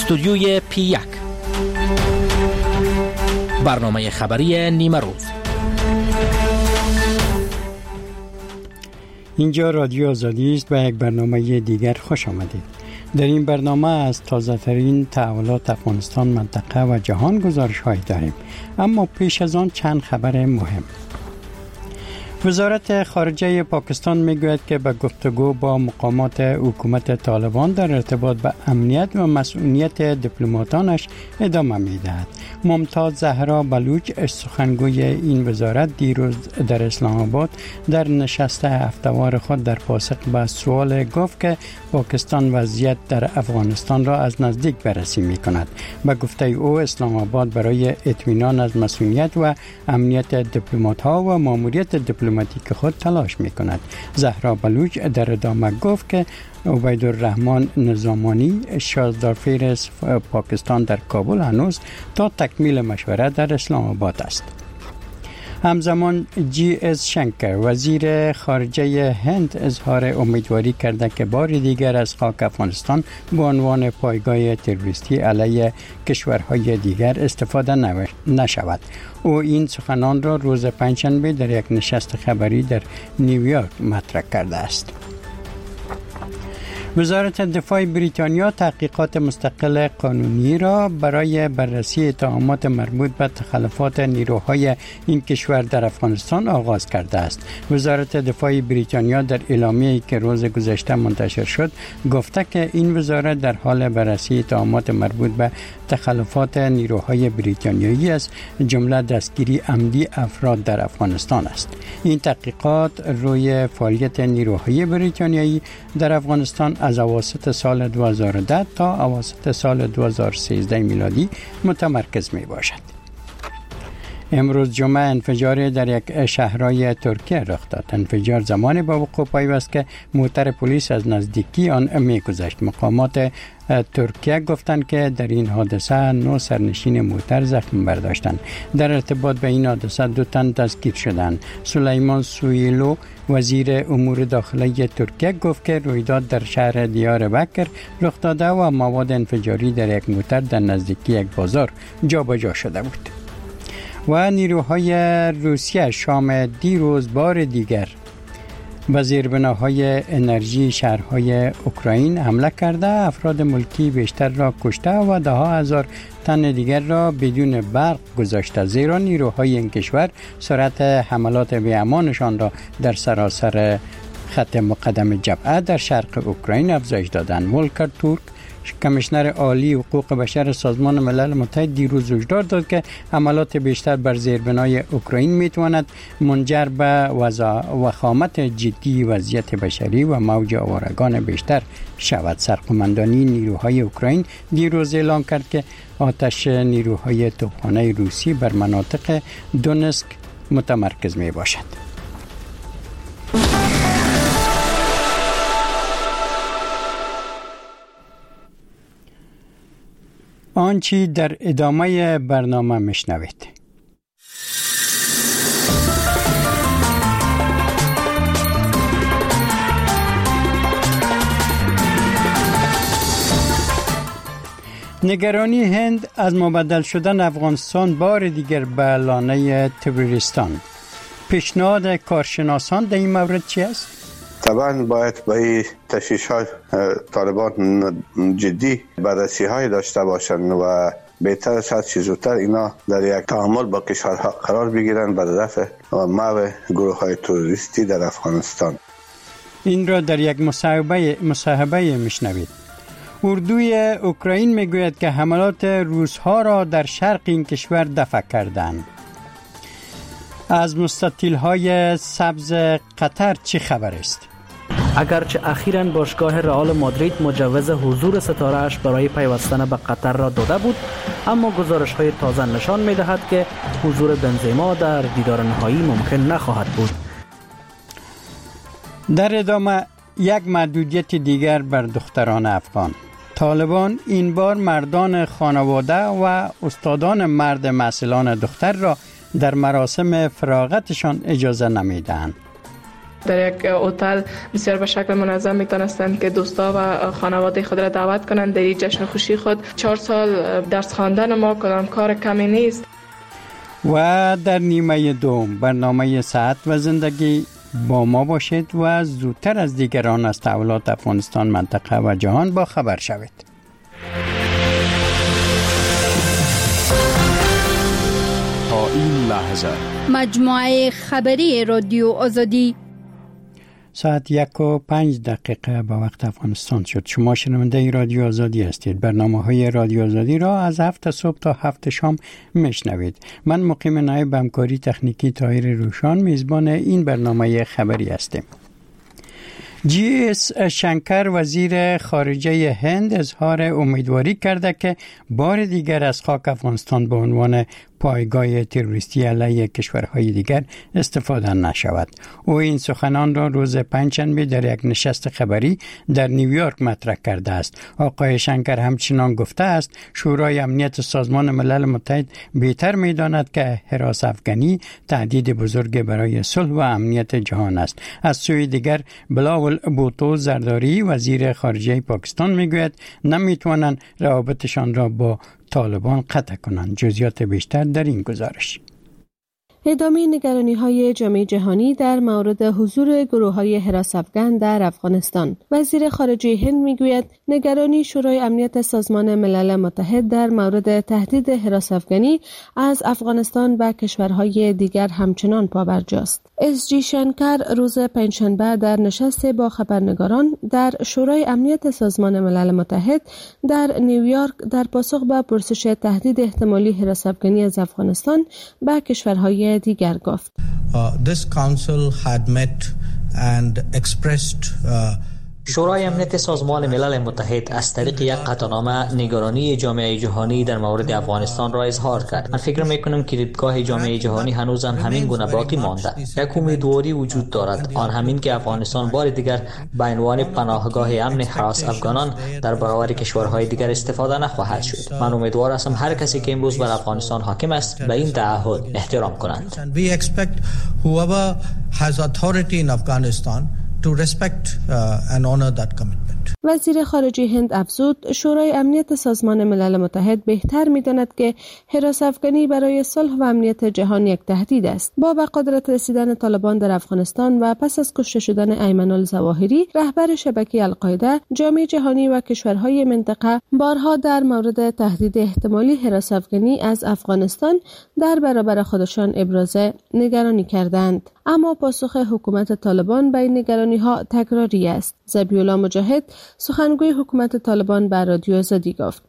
استودیوی P1 برنامه خبری نیمه روز. اینجا رادیو آزادی است و یک برنامه دیگر خوش آمدید. در این برنامه از تازه ترین تحولات افغانستان، منطقه و جهان گزارش هایی داریم، اما پیش از آن چند خبر مهم. وزارت خارجه پاکستان میگوید که به گفتگو با مقامات حکومت طالبان در ارتباط به امنیت و مسئولیت دیپلماتانش ادامه میدهد. ممتاز زهرا بلوچ، سخنگوی این وزارت، دیروز در اسلام آباد در نشست هفته‌وار خود در پاسخ به سوال گفت که پاکستان وضعیت در افغانستان را از نزدیک بررسی میکند. به گفته او، اسلام آباد برای اطمینان از مسئولیت و امنیت دیپلمات‌ها و ماموریت دیپلماتیک خود تلاش میکند. زهرا بلوچ در ادامه گفت که عبیدالرحمن نظامانی، شازدارفیر پاکستان در کابل، هنوز تا تکمیل مشورت در اسلام آباد است. همزمان GS شنکر، وزیر خارجه هند، اظهار امیدواری کرده که بار دیگر از خاک افغانستان به عنوان پایگاه تروریستی علیه کشورهای دیگر استفاده نشود. او این سخنان را روز پنجشنبه در یک نشست خبری در نیویورک مطرح کرده است. وزارت دفاع بریتانیا تحقیقات مستقل قانونی را برای بررسی اتهامات مربوط به تخلفات نیروهای این کشور در افغانستان آغاز کرده است. وزارت دفاع بریتانیا در اعلامیه‌ای که روز گذشته منتشر شد گفته که این وزارت در حال بررسی اتهامات مربوط به تخلفات نیروهای بریتانیایی است، جمله دستگیری عمدی افراد در افغانستان است. این تحقیقات روی فعالیت نیروهای بریتانیایی در افغانستان از اواسط سال 2010 تا اواسط سال 2013 میلادی متمرکز می باشد. امروز جمعه انفجار در یک شهرهای ترکیه رخ داد. انفجار زمانی به وقوع پیوست که موتر پلیس از نزدیکی آن می‌گذشت. مقامات ترکیه گفتند که در این حادثه 9 سرنشین موتر زخم برداشتند. در ارتباط به این حادثه 2 تن دستگیر شدند. سلیمان سویلو، وزیر امور داخلی ترکیه، گفت که رویداد در شهر دیاربکر رخ داده و مواد انفجاری در یک موتر در نزدیکی یک بازار جابجا شده بود. و نیروهای روسیه شام دیروز بار دیگر به زیربناهای انرژی شهرهای اوکراین حمله کرده، افراد ملکی بیشتر را کشته و ده ها هزار تن دیگر را بدون برق گذاشته، زیرا نیروهای این کشور سرعت حملات بی‌امانشان را در سراسر خط مقدم جبهه در شرق اوکراین افزایش دادند. ولکر تورک، کمیشنر عالی حقوق بشر سازمان ملل متحد، دیروز هشدار داد که حملات بیشتر بر زیربنای اوکراین میتواند منجر به وخامت جدی وضعیت بشری و موج آوارگان بیشتر شود. سرقماندانی نیروهای اوکراین دیروز اعلام کرد که آتش نیروهای توپخانه روسی بر مناطق دونسک متمرکز می باشد. آنچه در ادامه برنامه میشنوید. نگرانی هند از مبدل شدن افغانستان بار دیگر به لانه تروریستان. پیشنهاد کارشناسان در این مورد چی است؟ طبعا باید به این تشویش‌های طالبان جدی بررسی های داشته باشند و بهتر است چه زودتر اینا در یک تعامل با کشورها قرار بگیرند برای رفع و محو گروه های تروریستی در افغانستان. این را در یک مصاحبه میشنوید. اردوی اوکراین میگوید که حملات روس‌ها را در شرق این کشور دفع کردند. از مستطیل‌های سبز قطر چه خبر است؟ اگرچه اخیراً باشگاه رئال مادرید مجوز حضور ستاره‌اش برای پیوستن به قطر را داده بود، اما گزارش‌های تازه نشان می‌دهد که حضور بنزما در دیدار نهایی ممکن نخواهد بود. در ادامه یک محدودیت دیگر بر دختران افغان. طالبان این بار مردان خانواده و استادان مرد محصلان دختر را در مراسم فراغتشان اجازه نمیدهند. در یک هتل بسیار به شکل منظم میتونستند که دوستا و خانواده خود را دعوت کنند در این جشن خوشی خود. 4 سال درس خواندن ما کدام کار کمی نیست. و در نیمه دوم برنامه صحت و زندگی با ما باشید و زودتر از دیگران از تحولات افغانستان، منطقه و جهان با خبر شوید. تا این لحظه مجموعه خبری رادیو آزادی ساعت 1:05 به وقت افغانستان شد. شما شنونده رادیو آزادی هستید. برنامه‌های رادیو آزادی را از 7 صبح تا 7 شام میشنوید. من مقیم نایب همکاری تکنیکی طاهر روشان میزبان این برنامه خبری هستم. جی.اس. شنکر وزیر خارجه هند اظهار امیدواری کرده که بار دیگر از خاک افغانستان به عنوان پایگاه تروریستی علیه کشورهای دیگر استفاده نشود. او این سخنان را روز پنجشنبه در یک نشست خبری در نیویورک مطرح کرده است. آقای شنکر همچنان گفته است شورای امنیت سازمان ملل متحد بهتر می‌داند که حراس افغانی تهدید بزرگ برای صلح و امنیت جهان است. از سوی دیگر بلاول بوتو زرداری وزیر خارجه پاکستان میگوید نمیتوانند روابطشان را با طالبان قطع کنند. جزئیات بیشتر در این گزارش. ادامه نگرانی‌های جامعه جهانی در مورد حضور گروه‌های حراس افغان در افغانستان. وزیر خارجه هند میگوید نگرانی شورای امنیت سازمان ملل متحد در مورد تهدید حراس افغانی از افغانستان و کشورهای دیگر همچنان پابرجاست. اس.جی. شنکر روز پنجشنبه در نشست با خبرنگاران در شورای امنیت سازمان ملل متحد در نیویورک در پاسخ به پرسش تهدید احتمالی حراس افغانی از افغانستان به کشورهای دیگر گفت. This council had met and expressed شورای امنیت سازمان ملل متحد از طریق یک قطعنامه نگرانی جامعه جهانی در مورد افغانستان را اظهار کرد. من فکر میکنم که دیدگاه جامعه جهانی هنوزم همین گونه باقی مانده. یک امیدواری وجود دارد، آن همین که افغانستان بار دیگر به عنوان پناهگاه امن حراس افغانان در برابر کشورهای دیگر استفاده نخواهد شد. من امیدوار هستم هر کسی که امروز بر افغانستان حاکم است به این تعهد احترام کنند. We expect whoever has authority in Afghanistan to respect and honor that commitment. وزیر خارجه هند افزود شورای امنیت سازمان ملل متحد بهتر می‌داند که حراس افغانی برای صلح و امنیت جهان یک تهدید است. با به قدرت رسیدن طالبان در افغانستان و پس از کشته شدن ایمن الظواهری رهبر شبکه القاعده، جامعه جهانی و کشورهای منطقه بارها در مورد تهدید احتمالی حراس افغانی از افغانستان در برابر خودشان ابراز نگرانی کردند. اما پاسخ حکومت طالبان به این نگرانی‌ها تکراری است. ذبیح‌الله مجاهد سخنگوی حکومت طالبان به رادیو آزادی گفت: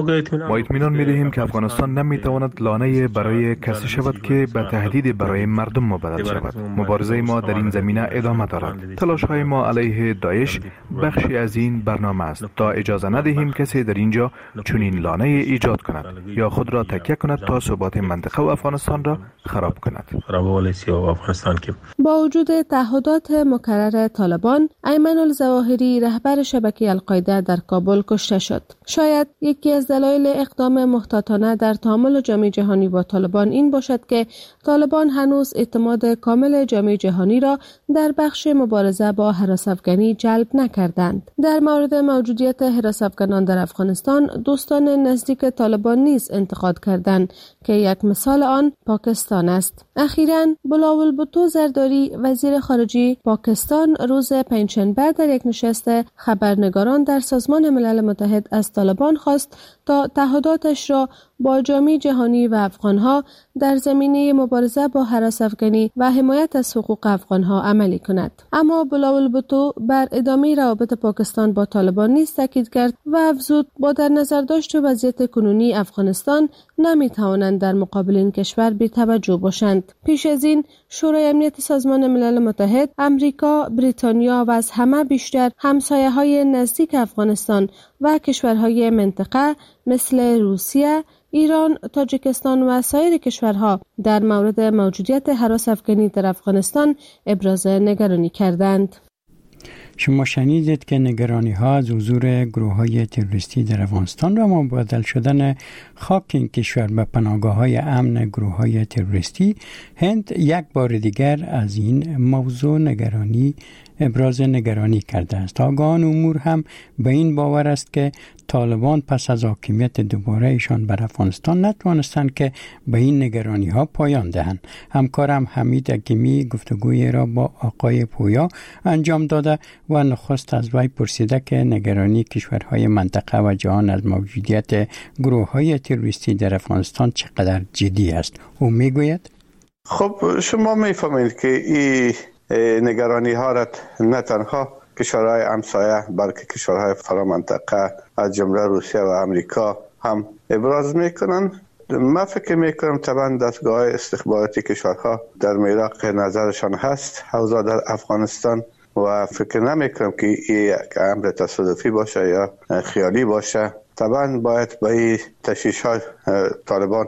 ما اطمینان می‌دهیم که افغانستان نمی‌تواند لانه برای کسی شود که به تهدید برای مردم مبدل شود. مبارزه ما در این زمینه ادامه دارد. تلاش‌های ما علیه داعش بخشی از این برنامه است تا اجازه ندهیم کسی در اینجا چنین لانه ایجاد کند یا خود را تکیه کند تا ثبات منطقه و افغانستان را خراب کند. با وجود تعهدات مکرر طالبان، ایمن الظواهری رهبر شبکه القاعده در کابل کشته شد. شاید یکی از دلایل اقدام محتاطانه در تعامل جامعه جهانی با طالبان این باشد که طالبان هنوز اعتماد کامل جامعه جهانی را در بخش مبارزه با حراس افغانی جلب نکردند. در مورد موجودیت حراس افغانان در افغانستان، دوستان نزدیک طالبان نیز انتقاد کردند که یک مثال آن پاکستان است. اخیراً بلاول بوتو زرداری وزیر خارجه پاکستان روز پنجشنبه در یک نشست خبرنگاران در سازمان ملل متحد از طالبان خواست تا تعهداتش را با جامعه جهانی و افغانها در زمینه مبارزه با حراس افغانی و حمایت از حقوق افغانها عملی کند. اما بلاول بوتو بر ادامه روابط پاکستان با طالبان نیز تاکید کرد و افزود با در نظر داشت وضعیت کنونی افغانستان نمیتوانند در مقابل این کشور بی‌توجه باشند. پیش از این شورای امنیت سازمان ملل متحد، امریکا، بریتانیا و از همه بیشتر همسایه‌های نزدیک افغانستان و کشورهای منطقه مثل روسیه، ایران، تاجیکستان و سایر کشورها در مورد موجودیت حراس افغانی در افغانستان ابراز نگرانی کردند. شما شنیدید که نگرانی ها از حضور گروه های تروریستی در افغانستان و مبادل شدن خاک این کشور به پناهگاه های امن گروه های تروریستی، هند یک بار دیگر از این موضوع ابراز نگرانی کرده است. آگاهان امور هم به این باور است که طالبان پس از حاکمیت دوباره ایشان بر افغانستان نتوانستند که به این نگرانی ها پایان دهند. همکارم حمید حکیمی گفتگوی را با آقای پویا انجام داده و نخست از وی پرسیده که نگرانی کشورهای منطقه و جهان از موجودیت گروه های تروریستی در افغانستان چقدر جدی است. او میگوید خب شما میفهمید که این نگرانی ها را نه تنها کشورهای همسایه بلکه کشورهای فرامنطقه از جمله روسیه و امریکا هم ابراز میکنن. من فکر میکنم طبعا دستگاه استخباراتی کشورها در میراق نظرشان هست اوضاع در افغانستان و فکر نمیکنم که این یک امر تصادفی باشه یا خیالی باشه. طبعا باید به این تشویش های طالبان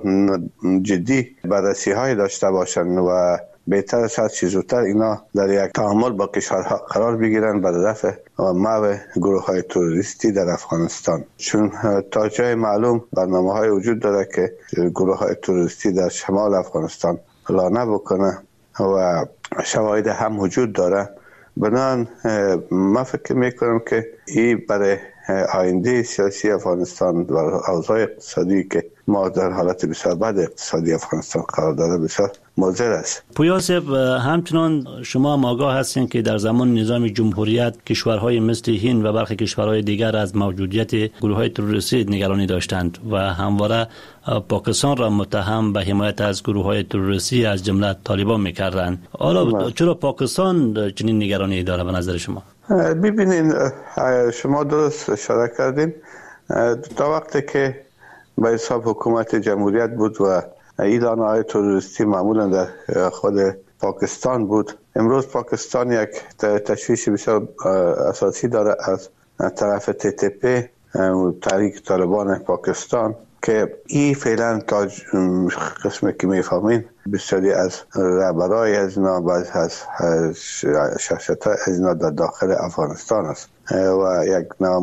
جدی بررسی های داشته باشند و بهتر است هر چیز زودتر اینا در یک تعامل با کشورها قرار بگیرن برای رفع محو گروه های تروریستی در افغانستان، چون تا جای معلوم برنامه های وجود داره که گروه های تروریستی در شمال افغانستان لانه بکنه و شواهد هم وجود داره. بنابراین من فکر میکنم که این برای آینده سیاسی افغانستان و اوضاع اقتصادی که ما در حالت بسیار بد اقتصادی افغانستان قرار داره بسیار مضر است. پویا صاحب، همچنان شما هم آگاه هستین که در زمان نظام جمهوریت کشورهای مثل هند و برخی کشورهای دیگر از موجودیت گروه‌های تروریستی نگرانی داشتند و همواره پاکستان را متهم به حمایت از گروه‌های تروریستی از جمله طالبان می‌کردند. حالا چرا پاکستان چنین نگرانی داره به نظر شما؟ ببینین، شما درست اشاره کردین. تا وقتی که به حساب حکومت جمهوریت بود و اعلان‌های تروریستی معمولا در خود پاکستان بود، امروز پاکستان یک تشویش بسیار اساسی داره از طرف TTP، تحریک طالبان پاکستان، که این فعلا تا قسمی که میفهمین بسیاری از رهبرای از اینا بعض از شخصیت‌های از اینا در داخل افغانستان است و یک نوع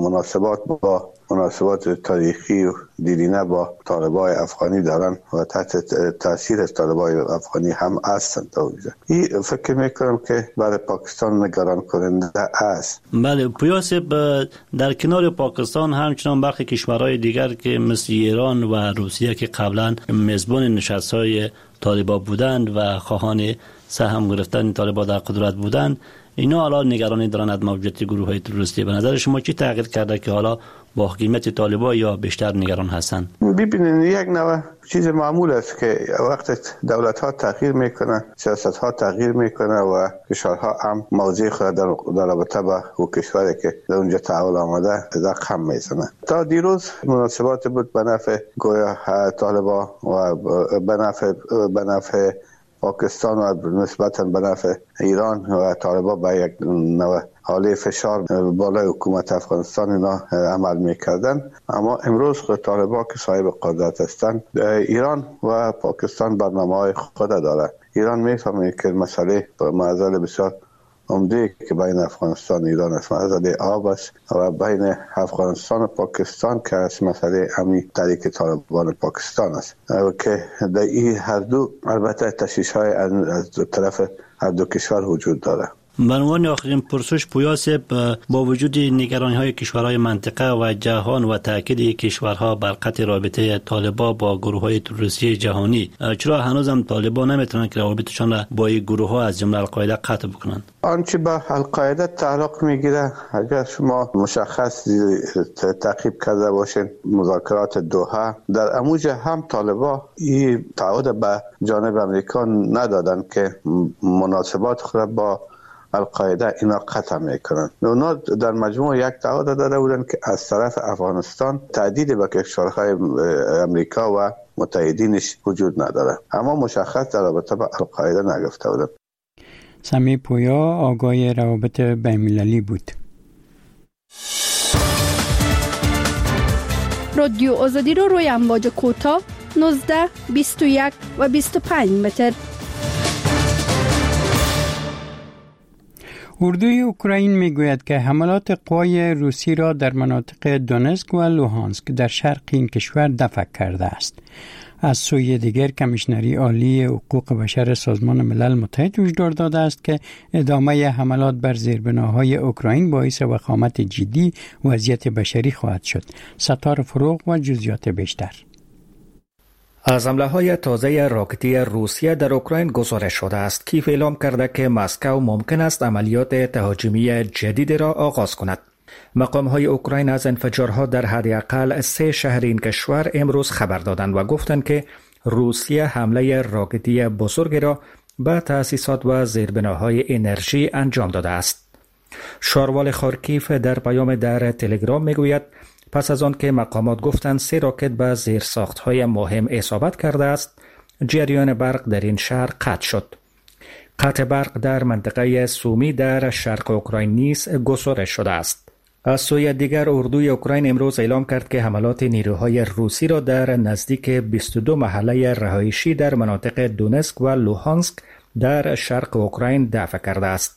مناسبات تاریخی و دیرینه با طالبای افغانی دارن و تحت تاثیر طالبای افغانی هم هستند. این فکر میکنم که برای پاکستان نگران کننده است. بله پویا صاحب، در کنار پاکستان همچنان برخی کشورهای دیگر که مثل ایران و روسیه که قبلا میزبان نشست‌های طالبان بودند و خواهان سهم گرفتن طالبان در قدرت بودند، اینا حالا نگرانی دارن از موجودیت گروه‌های تروریستی. به نظر شما چی تغییر کرده که حالا با حکومت طالبان یا بیشتر نگران هستن؟ ببینید، یک نوع چیز معمول است که وقتی دولت‌ها تغییر میکنن، سیاست‌ها تغییر میکنه و کشورها هم موضع خود در رابطه با کشوری که در اونجا تعامل آمده رقم میزنه. تا دیروز مناسبات بود به نفع گویا طالبان و به نفع پاکستان و نسبتاً به نفع ایران و طالبان به یک نوع حاله فشار بالای حکومت افغانستان اینا عمل میکردن. اما امروز طالبان که صاحب قدرت هستند، ایران و پاکستان برنامه‌های خود داره. ایران میفهمه که مسئله معضل بسیار عمده که بین افغانستان و ایران است، مسئله آب است و بین افغانستان و پاکستان که از مسئله امنی تحریک طالبان پاکستان است که در این هر دو البته تشویش‌های از طرف هر دو کشور وجود داره. به عنوان آخرین پرسش پویا صاحب، با وجود نگرانی‌های کشورهای منطقه و جهان و تاکید کشورها بر قطع رابطه طالبان با گروه‌های تروریستی جهانی، چرا هنوز هم طالبان نمیتونن که رابطشون را با این گروه‌ها از جمله القاعده قطع بکنن؟ آنچه به القاعده تعلق میگیره، اگر شما مشخص تعقیب کرده باشین مذاکرات دوحه، در اموج هم طالبان این تعهد به جانب امریکا ندادن که مناسبات خود با القاعده اینا قطع میکنن. اونا در مجموع یک تعهد داده بودن که از طرف افغانستان تهدید به کشورهای امریکا و متحدینش وجود نداره، اما مشخص در رابطه با القاعده نگفته بودن. سمی پویا، آگاه روابط بین‌المللی بود. رادیو آزادی رو روی امواج کوتاه 19, 21 و 25 متر. اردوی اوکراین میگوید که حملات قوای روسی را در مناطق دونتسک و لوهانسک در شرق این کشور دفع کرده است. از سوی دیگر کمیشنری عالی حقوق بشر سازمان ملل متحد هشدار داده است که ادامه حملات بر زیربناهای اوکراین باعث وخامت جدی وضعیت بشری خواهد شد. ستار فروغ و جزئیات بیشتر. از حمله‌های تازه راکتی روسیه در اوکراین گزارش شده است. کیف اعلام کرده که مسکو ممکن است عملیات تهاجمی جدید را آغاز کند. مقام‌های اوکراین از انفجارها در حداقل 3 شهر این کشور امروز خبر دادند و گفتند که روسیه حمله راکتی بزرگی را به تأسیسات و زیربناهای انرژی انجام داده است. شاروال خارکیف در پیام در تلگرام میگوید پس از آن که مقامات گفتند 3 راکت به زیرساخت‌های مهم اصابت کرده است، جریان برق در این شهر قطع شد. قطع برق در منطقه سومی در شرق اوکراین نیز گزارش شده است. از سوی دیگر اردوی اوکراین امروز اعلام کرد که حملات نیروهای روسی را در نزدیک 22 محله رهایشی در مناطق دونتسک و لوهانسک در شرق اوکراین دفع کرده است.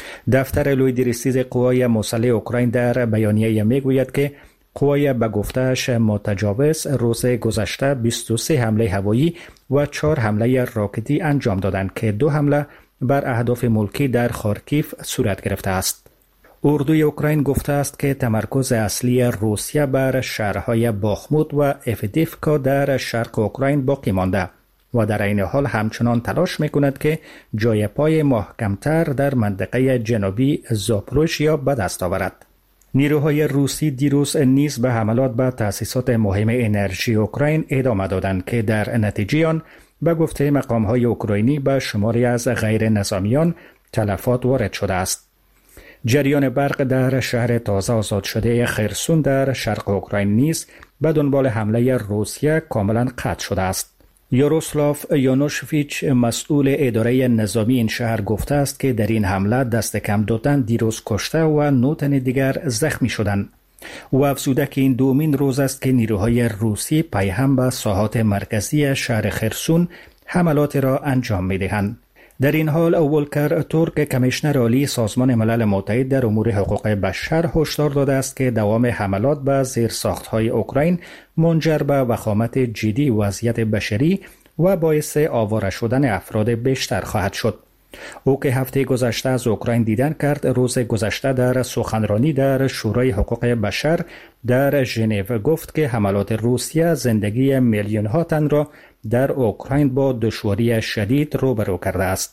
دفتر لویدریستیز قوای مسلح اوکراین در بیانیه میگوید که قوای به گفته‌اش متجاوز روز گذشته 23 حمله هوایی و 4 حمله راکتی انجام دادند که 2 حمله بر اهداف ملکی در خارکیف صورت گرفته است. اردوی اوکراین گفته است که تمرکز اصلی روسیه بر شهرهای باخموت و افدیفکا در شرق اوکراین باقی مانده و در این حال همچنان تلاش میکند که جای پای محکمتر در منطقه جنوبی زاپروژیا به دست آورد. نیروهای روسی دیروز نیز به حملات به تأسیسات مهم انرژی اوکراین ادامه دادند که در نتیجه آن به گفته مقام‌های اوکراینی به شماری از غیر نظامیان تلفات وارد شده است. جریان برق در شهر تازه آزاد شده خرسون در شرق اوکراین نیز به دنبال حمله روسیه کاملا قطع شده است. یاروسلاف یانوشویچ مسئول اداره نظامی این شهر گفته است که در این حمله دست کم 2 تن دیروز کشته و 9 تن دیگر زخمی شدند. او افزوده که این دومین روز است که نیروهای روسی پیهم به ساحات مرکزی شهر خرسون حملات را انجام می‌دهند. در این حال ولکر تورک کمیشنر عالی سازمان ملل متحد در امور حقوق بشر هشدار داده است که دوام حملات به زیرساخت‌های اوکراین منجر به وخامت جدی وضعیت بشری و باعث آواره شدن افراد بیشتر خواهد شد. او که هفته گذشته از اوکراین دیدن کرد، روز گذشته در سخنرانی در شورای حقوق بشر در ژنو گفت که حملات روسیه زندگی میلیون‌ها تن را در اوکراین با دشواری شدید روبرو کرده است.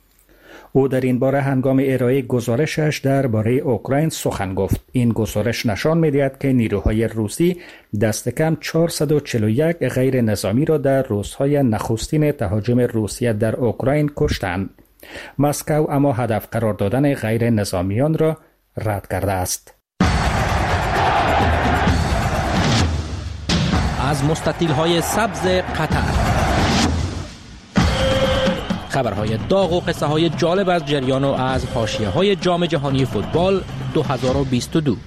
او در این باره هنگام ارائه گزارشش درباره اوکراین سخن گفت. این گزارش نشان می‌دهد که نیروهای روسی دست کم 441 غیر نظامی را در روزهای نخستین تهاجم روسیه در اوکراین کشتند. مسکو اما هدف قرار دادن غیر نظامیان را رد کرده است. از مستطیل‌های سبز قطر خبرهای داغ و قصه های جالب از جریان و از حاشیه‌های جام جهانی فوتبال 2022.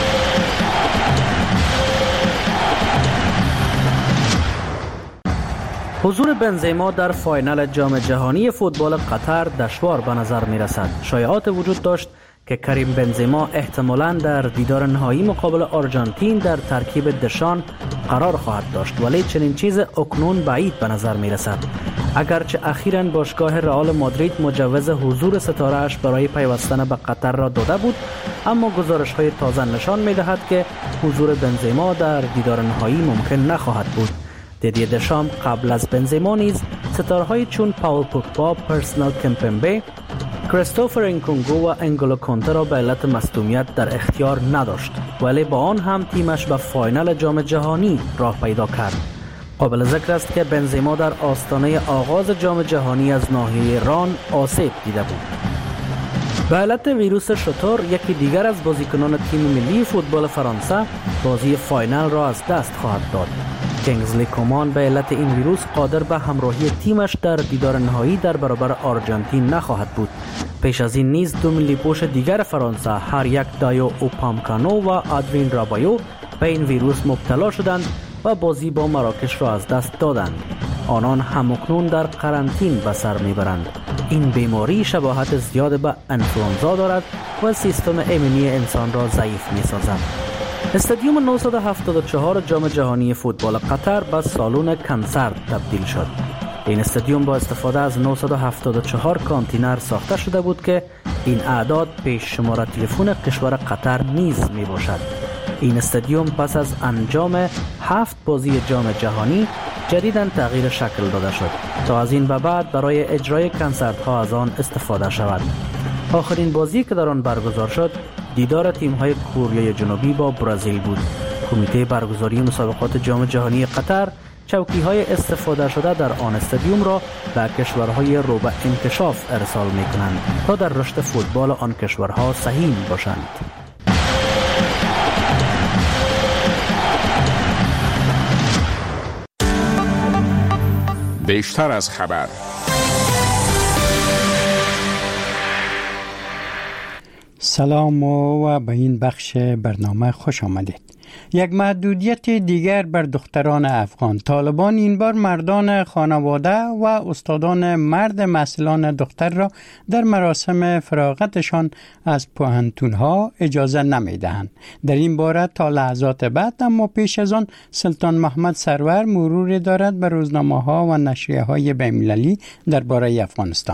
حضور بنزما در فاینال جام جهانی فوتبال قطر دشوار به نظر می رسد. شایعات وجود داشت که کریم بنزما احتمالاً در دیدار نهایی مقابل آرژانتین در ترکیب دشان قرار خواهد داشت، ولی چنین چیز اکنون بعید به نظر می رسد. اگرچه اخیراً باشگاه رئال مادرید مجوز حضور ستاره‌اش برای پیوستن به قطر را داده بود، اما گزارش‌های تازه نشان می‌دهد که حضور بنزما در دیدار نهایی ممکن نخواهد بود. دیدی دشام قبل از بنزما نیز ستاره‌های چون پاول پوگبا، پرسنل کمپمبه، کریستوفر انکونگو و انگولو کانته را به علت مصدومیت در اختیار نداشت، ولی با آن هم تیمش به فاینال جام جهانی راه پیدا کرد. قابل ذکر است که بنزما در آستانه آغاز جام جهانی از ناحیه ران آسیب دیده بود. به علت ویروس شتر، یکی دیگر از بازیکنان تیم ملی فوتبال فرانسه بازی فاینال را از دست خواهد داد. کینگزلی کومان به علت این ویروس قادر به همراهی تیمش در دیدار نهایی در برابر آرژانتین نخواهد بود. پیش از این نیز 2 ملی پوش دیگر فرانسه، هر یک دایو اوپامکانو و آدرین رابایو به این ویروس مبتلا شدند و بازی با مراکش را از دست دادند. آنان همکنون در قرنطین به سر میبرند. این بیماری شباهت زیاد به انفلانزا دارد و سیستم ایمنی انسان را ضعیف می سازد. استادیوم 974 جام جهانی فوتبال قطر به سالن کنسرت تبدیل شد. این استادیوم با استفاده از 974 کانتینر ساخته شده بود که این اعداد پیش شماره تلفن کشور قطر نیز می باشد. این استادیوم پس از انجام 7 بازی جام جهانی جدیداً تغییر شکل داده شد تا از این به بعد برای اجرای کنسرت ها از آن استفاده شود. آخرین بازی که در آن برگزار شد دیدار تیم های کره جنوبی با برزیل بود. کمیته برگزاری مسابقات جام جهانی قطر چوکی های استفاده شده در آن استادیوم را به کشورهای رو به انکشاف ارسال می کنند تا در رشد فوتبال آن کشورها سهیم باشند. بیشتر از خبر. سلام و به این بخش برنامه خوش آمدید. یک محدودیت دیگر بر دختران افغان. طالبان این بار مردان خانواده و استادان مرد محصلان دختر را در مراسم فراغتشان از پوهنتون‌ها اجازه نمی‌دهند. در این باره تا لحظات بعد، اما پیش از آن سلطان محمد سرور مرور دارد بر روزنامه‌ها و نشریه‌های بین‌المللی درباره افغانستان.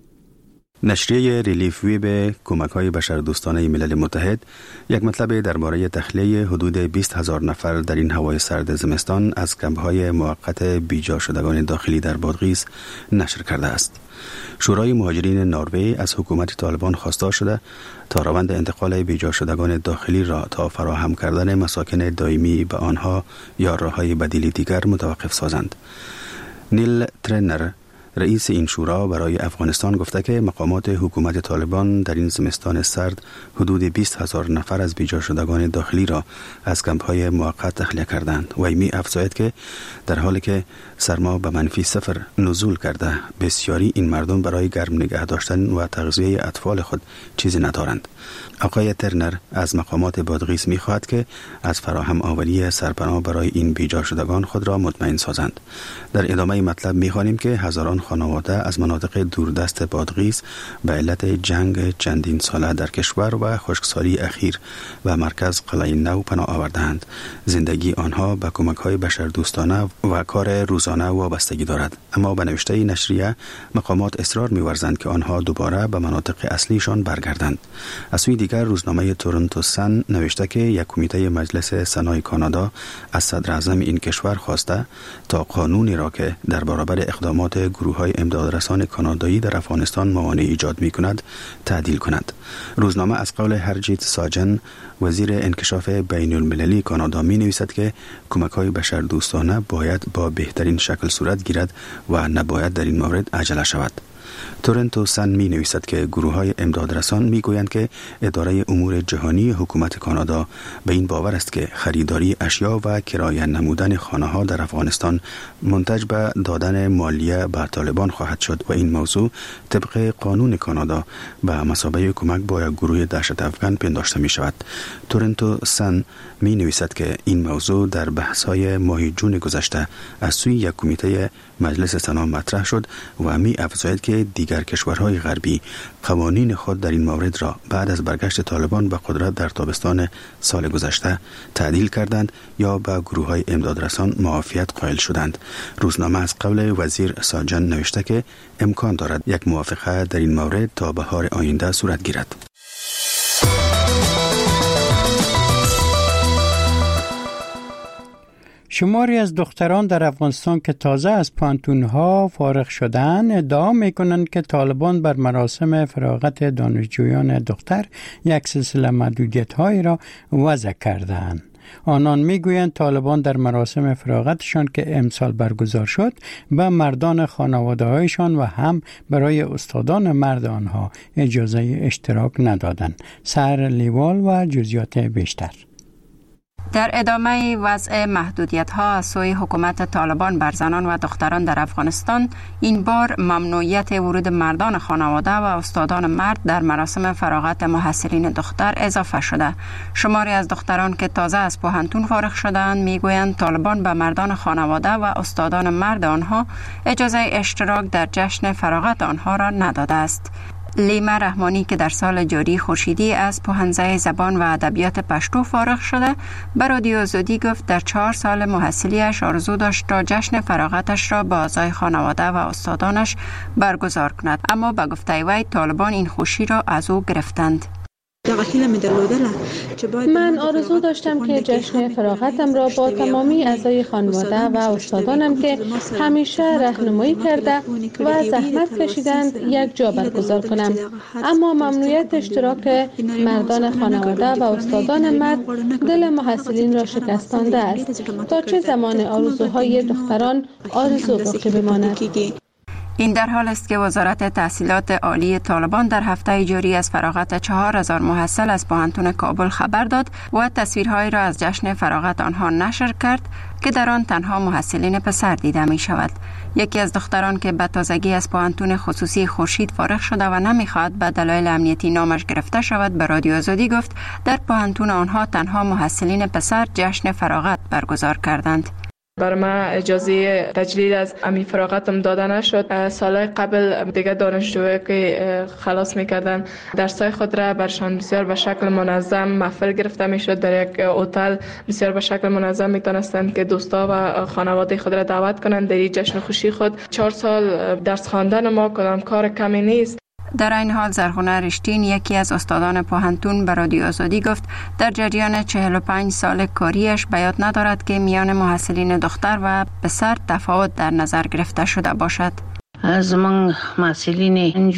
نشریه ریلیف ویب کمک‌های بشردوستانه ملل متحد یک مطلب درباره تخلیه حدود 20,000 نفر در این هوای سرد زمستان از کمپ‌های موقت بیجا شدگان داخلی در بادغیس نشر کرده است. شورای مهاجرین نروژ از حکومت طالبان خواسته شده تا روند انتقال بیجا شدگان داخلی را تا فراهم کردن مساکن دائمی به آنها یا راه‌های بدیل دیگر متوقف سازند. نیل ترنر رئیس این شورا برای افغانستان گفته که مقامات حکومت طالبان در این زمستان سرد حدود 20,000 نفر از بیجا شدگان داخلی را از کمپ‌های موقت تخلیه کردند و می افزاید که در حالی که سرما به -0 نزول کرده، بسیاری این مردم برای گرم نگه داشتن و تغذیه اطفال خود چیزی ندارند. آقای ترنر از مقامات بادغیس می خواهد که از فراهم آوری سرپناه برای این بیجا شدگان خود را مطمئن سازند. در ادامه مطلب می خوانیم که هزاران خانواده از مناطق دوردست بادغیس به علت جنگ چندین ساله در کشور و خشکسالی اخیر و مرکز قلعه نو پناه آوردند. زندگی آنها به کمک‌های بشردوستانه و کار روزانه وابستگی دارد، اما به نوشته نشریه مقامات اصرار می‌ورزند که آنها دوباره به مناطق اصلیشان برگردند. از سوی دیگر روزنامه تورنتو سن نوشته که یک کمیته مجلس سنای کانادا از صدر اعظم این کشور خواسته تا قانونی را که در برابر اقدامات گروه‌های امدادرسان کانادایی در افغانستان موانع ایجاد می‌کند تعدیل کند. روزنامه از قول هرجیت ساجن وزیر انکشاف بین المللی کانادا می نویسد که کمک‌های بشردوستانه باید با بهترین شکل صورت گیرد و نباید در این مورد عجله شود. تورنتو سن می نویسد که گروه‌های امدادرسان می گویند که اداره امور جهانی حکومت کانادا به این باور است که خریداری اشیا و کرایه نمودن خانه‌ها در افغانستان منتج به دادن مالیه به طالبان خواهد شد و این موضوع طبق قانون کانادا به مثابه کمک با یک گروه دهشت افغان پنداشته می شود. تورنتو سن می نویسد که این موضوع در بحث‌های ماه جون گذشته از سوی یک کمیته مجلس سنا مطرح شد و می افزاید که دیگر کشورهای غربی قوانین خود در این مورد را بعد از برگشت طالبان به قدرت در تابستان سال گذشته تعدیل کردند یا به گروه‌های امدادرسان معافیت قائل شدند. روزنامه از قول وزیر ساجن نوشته که امکان دارد یک موافقه در این مورد تا بهار آینده صورت گیرد. شماری از دختران در افغانستان که تازه از پانتونها فارغ شدند ادعا می‌کنند که طالبان بر مراسم فراغت دانشجویان دختر یک سلسله محدودیت‌هایی را وضع کردند. آنان میگویند طالبان در مراسم فراغتشان که امسال برگزار شد به مردان خانواده‌هایشان و هم برای استادان مرد آنها اجازه اشتراک ندادند. سر لیوال و جزئیات بیشتر. در ادامه وضع محدودیت‌ها از سوی حکومت طالبان بر زنان و دختران در افغانستان، این بار ممنوعیت ورود مردان خانواده و استادان مرد در مراسم فراغت محصلین دختر اضافه شده. شماری از دختران که تازه از پوهنتون فارغ شده‌اند میگویند طالبان به مردان خانواده و استادان مرد آنها اجازه اشتراک در جشن فراغت آنها را نداده است. لیما رحمانی که در سال جاری خورشیدی از پوهنځی زبان و ادبیات پشتو فارغ شده، به رادیو آزادی گفت در 4 سال محصلیش آرزو داشت تا جشن فراغتش را با اعضای خانواده و استادانش برگزار کند، اما به گفته وی طالبان این خوشی را از او گرفتند. من آرزو داشتم که جشن فراغتم را با تمامی اعضای خانواده و استادانم که همیشه راهنمایی کرده و زحمت کشیدند یک جا برگزار کنم، اما ممنوعیت اشتراک مردان خانواده و استادان مرد دل محصلین را شکستانده است. تا چه زمان آرزوهای دختران آرزو باقی بماند؟ این در حال است که وزارت تحصیلات عالی طالبان در هفته جاری از فراغت 4000 محصل از پوهنتون کابل خبر داد و تصویرهایی را از جشن فراغت آنها نشر کرد که در آن تنها محصلین پسر دیده می شود. یکی از دختران که به تازگی از پوهنتون خصوصی خورشید فارغ شده و نمیخواهد به دلایل امنیتی نامش گرفته شود، به رادیو آزادی گفت در پوهنتون آنها تنها محصلین پسر جشن فراغت برگزار کردند. برای من اجازه تجلیل از امی فراغتم داده نشد. سالهای قبل دیگه دانشجوهایی که خلاص میکردن درسای خود را برشان بسیار به شکل منظم محفل گرفته میشد. در یک هتل بسیار به شکل منظم میتونستند که دوستا و خانواده خود را دعوت کنند در این جشن خوشی خود. 4 سال درس خواندن ما کدام کار کمی نیست. در این حال زرخونه رشتین، یکی از استادان پوهنتون، به رادیو آزادی گفت در جریان 45 سال کاریش به یاد ندارد که میان محصلین دختر و پسر تفاوت در نظر گرفته شده باشد. از من محصلین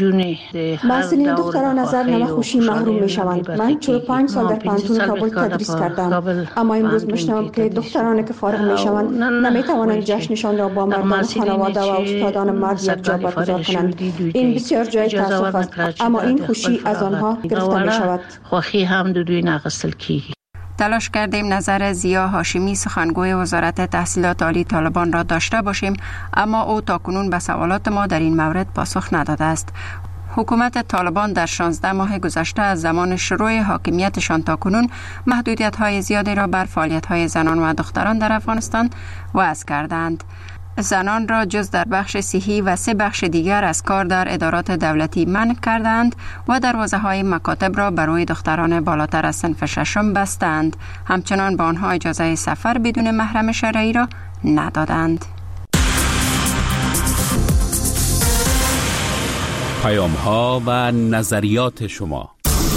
دختران از نمه خوشی محروم می شوند. من 45 سال در پوهنتون کابل تدریس کردم، اما امروز میشنوم که دخترانی که فارغ می شوند نمی توانند جشنشان را با مردان خانواده و استادان مرد یک جا برگزار کنند. این بسیار جای تاسف است، اما این خوشی از آنها گرفته می شود. خوشی هم دوی نقصل کی. تلاش کردیم نظر زیا هاشمی، سخنگوی وزارت تحصیلات عالی طالبان را داشته باشیم، اما او تاکنون به سوالات ما در این مورد پاسخ نداده است. حکومت طالبان در 16 ماه گذشته از زمان شروع حاکمیتشان تاکنون محدودیت‌های زیادی را بر فعالیت‌های زنان و دختران در افغانستان وضع کردند. زنان را جز در بخش صحی و 3 بخش دیگر از کار در ادارات دولتی منع کردند و دروازه‌های مکاتب را برای دختران بالاتر از صنف 6 بستند. همچنان به آنها اجازه سفر بدون محرم شرعی را ندادند. پیام‌ها و نظریات شما.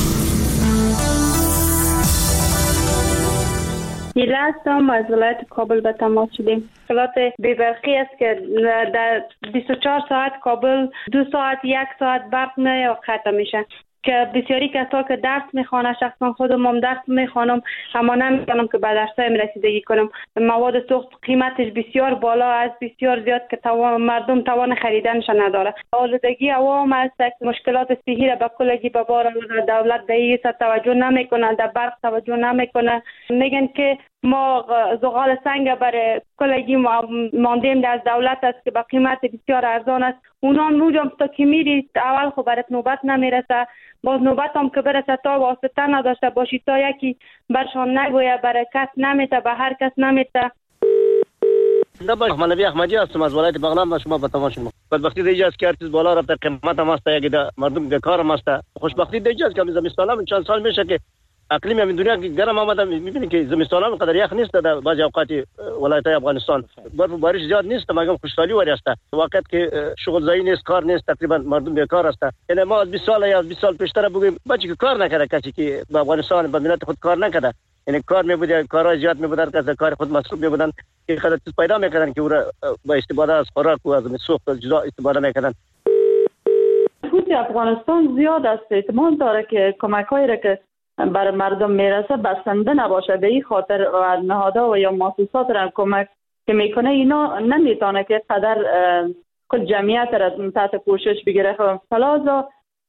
دیله هستم از ولایت کابل به تماس شدیم. اطلاعات بی‌برقی است که در 24 ساعت کابل 2 ساعت 1 ساعت برق قطع میشه که بسیاری کسا که درس میخوانه، شخصا خودم هم درس میخوانم اما نمیتونم که به درسایم رسیدگی کنم. مواد سوخت قیمتش بسیار بالا است، بسیار زیاد که مردم توان خریدنش نداره. آلودگی هوا هم است، مشکلات صحی را به کلگی به بار آورده. دولت به این توجه نمیکنه، در برق توجه نمیکنه. میگن که ما زغال سنگ برای کلگی ماندیم از دولت است که به قیمت بسیار ارزان است. اونا موجم تا که میری اول خب برات نوبت نمیرسه، باز نوبت هم که برسه تا واسطه نداشته باشی، تا یکی برشان نگویه، برای کس نمیته، به هر کس نمیته. مولوی احمدی هستم از ولایت بغلان و شما به تماس شما. بدبختی دیگه است که ارتش بالا رفته، قیمت هم است، یک مردم بیکار هم است. خوشبختی دیگه است که زمستان هم چند سال میشه که اقلیم همین دنیا گرم آمده، میبینید که زمستان هم قدر یخ نیست در بعضی اوقات ولایت افغانستان. برف و بارش زیاد نیست، مگم خوشحالی وری است. وقت که شغل زایی نیست، کار نیست، تقریبا مردم بیکار است. یعنی ما از 20 سال یا 20 سال پیشتر بگیم بچه که کار نکرده، کسی که به افغانستان به ملت خود کار نکرده، یعنی کار میبوده، کارهای زیاد میبودن، کسی کار خود مصروف میبودن که خود چیز پیدا میکردن که او را با استفاده از خوراک و از سوخت جدا استفاده میکردن. حکومت افغانستان زیاد است، احتمال داره که کمک‌هایی را که برای مردم میرسه بسنده نباشه. به این خاطر نهادها و یا مؤسسات را کمک که میکنه اینا نمیتونه که قدر کل جمعیت را تحت پوشش بگیره. فلازا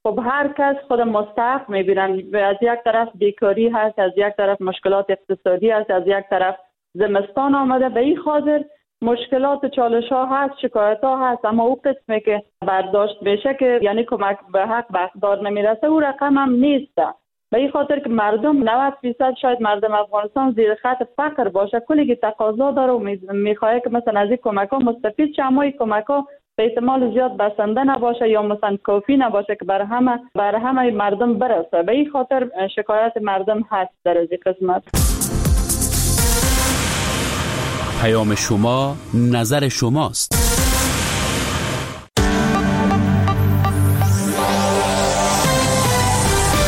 خب هر کس خود مستحق میبینن. از یک طرف بیکاری هست، از یک طرف مشکلات اقتصادی هست، از یک طرف زمستان آمده. به این خاطر مشکلات چالش ها هست، شکایت ها هست، اما او قسمی که برداشت بشه که یعنی کمک به حق به اقدار نمیرسه، او رقم هم نیست. به این خاطر که مردم 90% شاید مردم افغانستان زیر خط فقر باشه، کلی که تقاضا داره و میخواد که مثلا از این کمک ها مستفید شه، اما این کمک ها به احتمال زیاد بسنده نباشه یا مثلا کافی نباشه که بر همه مردم برسه. به این خاطر شکایت مردم هست در از این قسمت. پیام شما، نظر شماست.